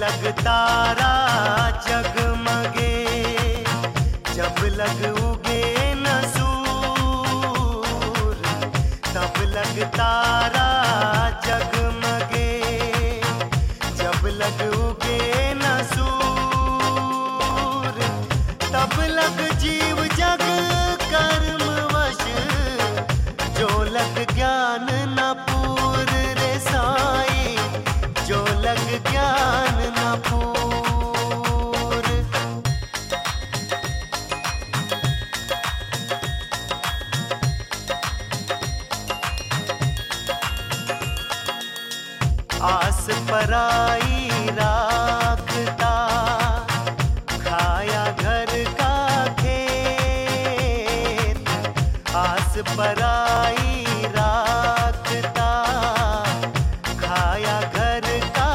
लग तारा जगमगे, जब लग उगे न सूर, तब लग तारा जगमगे, जब लग उगे न सूर, तब लग जीव जग कर्म वश, जो लग ज्ञान न पूर रे साई, जो लग ज्ञान न पूर। आस पराई राखता, खाया घर का खेत, आस पराई राखता, खाया घर का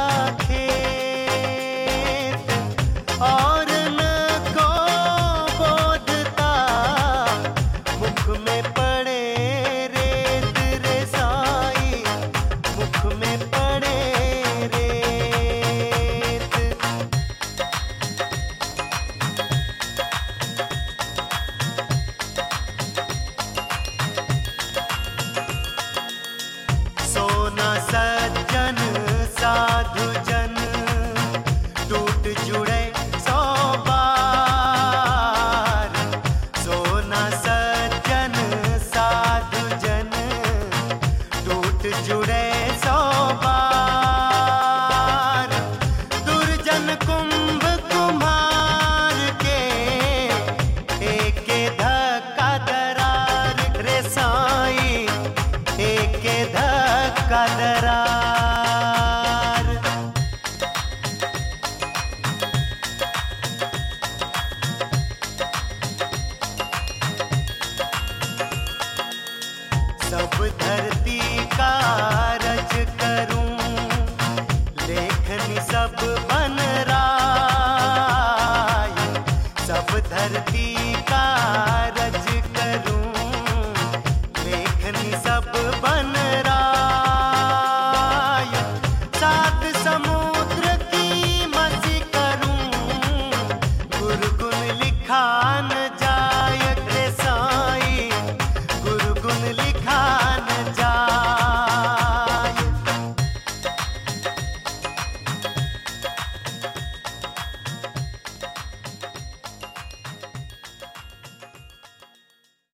खेत, और न को बोधता, मुख में पड़े रेत रे साई, मुख में पड़े रेत। सोना सज्जन साधु जन, टूट जुड़े 100 बार, सोना सज्जन साधु जन, टूट जुड़े 100 बार, दुर्जन कुंभ कुम्हार के, एक धक्का दरार रे साई, एक धक्का दरार। सब धरती का रज करूं, लेखनी सब बन राय, सब धरती का रज करूं, लेखनी सब बन